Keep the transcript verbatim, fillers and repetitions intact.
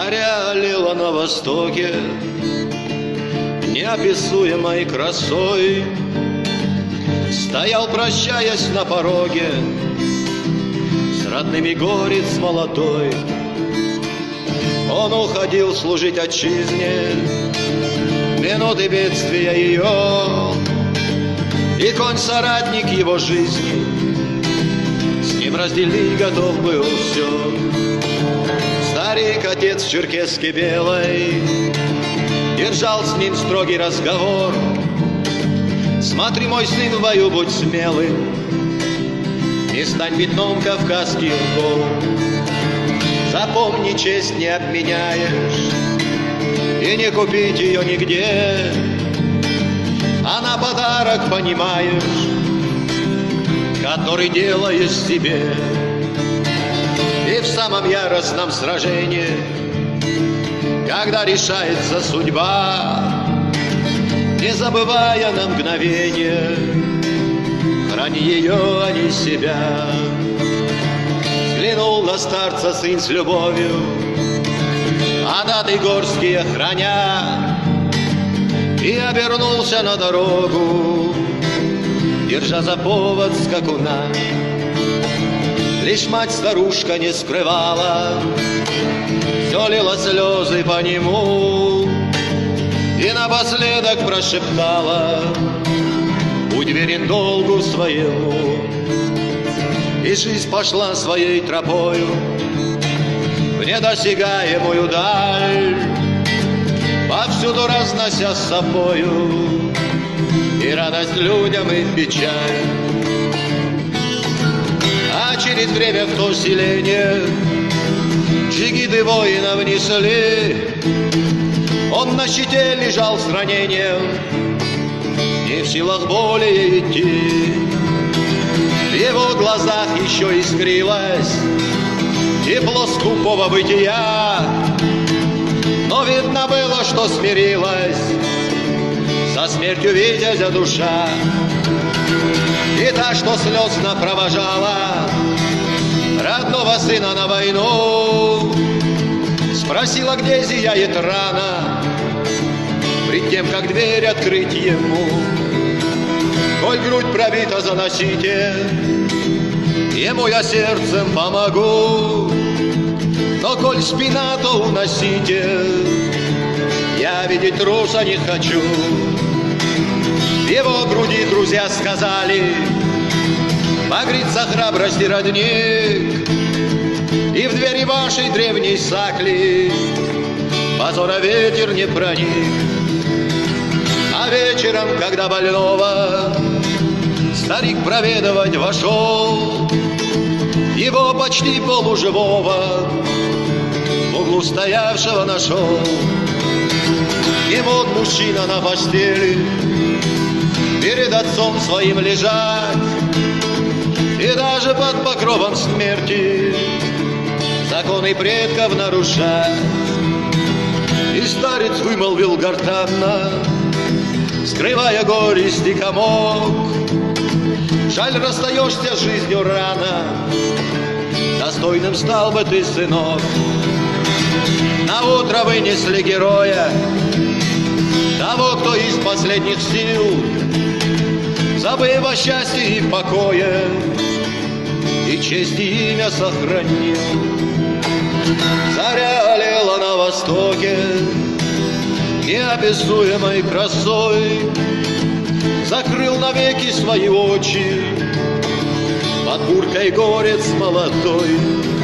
Заря лила на востоке неописуемой красой. Стоял, прощаясь на пороге, с родными горец молодой. Он уходил служить отчизне, минуты бедствия ее, и конь-соратник его жизни с ним разделить готов был все. Старик-отец в черкеске белой держал с ним строгий разговор. Смотри, мой сын, в бою будь смелым, не стань пятном кавказских гор. Запомни, честь не обменяешь, и не купить ее нигде, а на подарок, понимаешь, который делаешь себе. И в самом яростном сражении, когда решается судьба, не забывая на мгновение, храни ее, а не себя. Взглянул на старца сын с любовью, а даты горские храня, и обернулся на дорогу, держа за повод скакуна. Лишь мать-старушка не скрывала, все лила слезы по нему, и напоследок прошептала: будь верен долгу своему. И жизнь пошла своей тропою в недосягаемую даль, повсюду разнося с собою и радость людям, и печаль. А через время в то селение джигиты воинов несли. Он на щите лежал с ранением, не в силах более идти. В его глазах еще искрилось тепло скупого бытия, но видно было, что смирилась со смертью витязя душа. И та, что слезно провожала родного сына на войну, спросила, где зияет рана, пред тем, как дверь открыть ему. Коль грудь пробита, заносите, ему я сердцем помогу, но коль спина, то уносите, я видеть труса не хочу. В его груди друзья сказали: багрится храбрости родник, и в двери вашей древней сакли позора ветер не проник. А вечером, когда больного старик проведывать вошел, его почти полуживого в углу стоявшего нашел. И вот мужчина на постели перед отцом своим лежать, и даже под покровом смерти законы предков нарушать. И старец вымолвил гортанно, скрывая горесть и комок: жаль, расстаешься с жизнью рано, достойным стал бы ты, сынок. На утро вынесли героя, того, кто из последних сил, забыв о счастье и покое, и честь и имя сохранил. Заря лела на востоке неописуемой красой, закрыл навеки свои очи под буркой горец молодой.